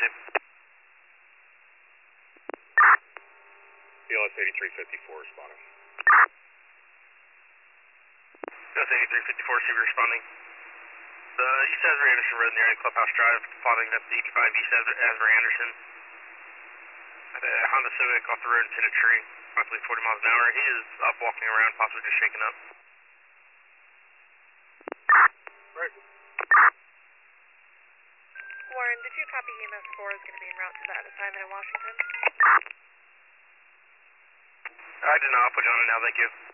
BLS 8354 responding. BLS 8354, CV responding. The East Asbury Anderson Road near Clubhouse Drive, plotting at the 85 East Asbury Anderson. Had a Honda Civic off the road and hit a tree, approximately 40 miles an hour. He is up walking around, possibly just shaking up. Right. Warren, did you copy EMS 4 is going to be en route to that assignment in Washington? I did not. I'll put you on it now, thank you.